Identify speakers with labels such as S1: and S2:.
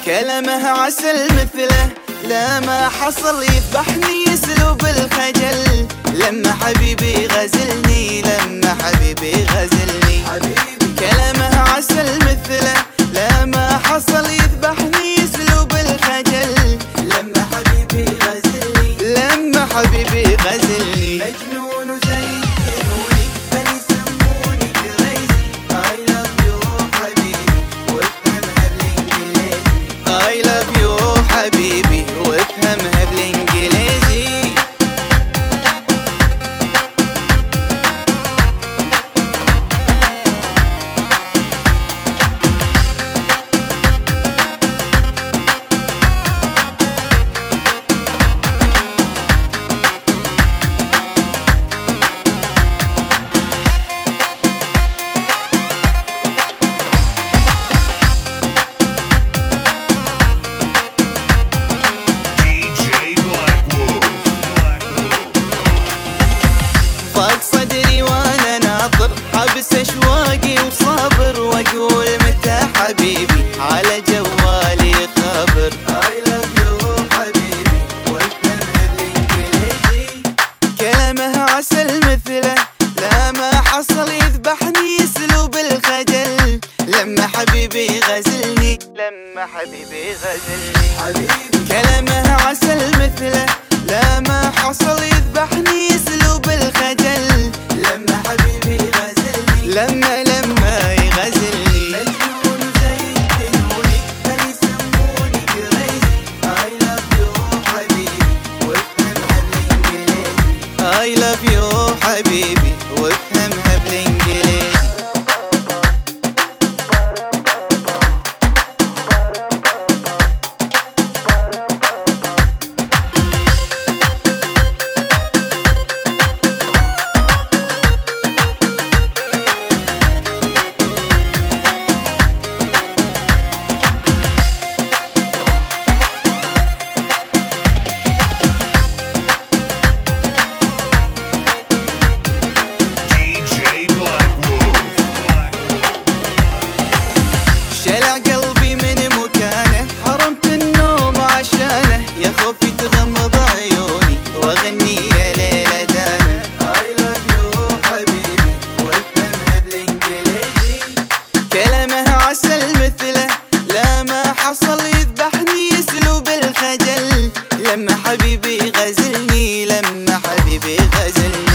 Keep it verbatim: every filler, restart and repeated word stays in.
S1: كلامه عسل مثله، لا ما حصل يذبحني اسلوب الخجل. لما حبيبي غزلني، لما حبيبي غزلني، كلامه عسل مثله، لا ما حصل يذبحني اسلوب الخجل. لما حبيبي غزلني، لما حبيبي غزلني، مجنون وزي جنوني بل يسموني كريزي. I love you حبيبي وافهمها بالانجليزي. I love you حبيبي وافهمها بالانجليزي. ضاق صدري وانا ناطر، حبس اشواقي وصابر، واقول متى حبيبي على جوالي خبر. I love you حبيبي وافهمها بالانجليزي. كلامه عسل مثله، لا ما حصل يذبحني اسلوب الخجل. لما حبيبي غزلني، لما حبيبي غزلني، حبيبي كلامه عسل مثله، لا ما حصل يذبحني اسلوب الخجل. لما حبيبي غزلني، لما لما يغزلني، مجنون زي جنوني بل يسموني كريزي. I love you حبيبي وافهمها بالانجليزي. I love you حبيبي وافهمها بالانجليزي. شلع قلبي من مكانه، حرمت النوم عشانه، يا خوفي تغمض عيوني واغني يا ليلة دانه. I love you حبيبي وافهمها بالانجليزي. كلامه عسل مثله، لا ما حصل يذبحني اسلوب الخجل. لما حبيبي غزلني، لما حبيبي غزلني،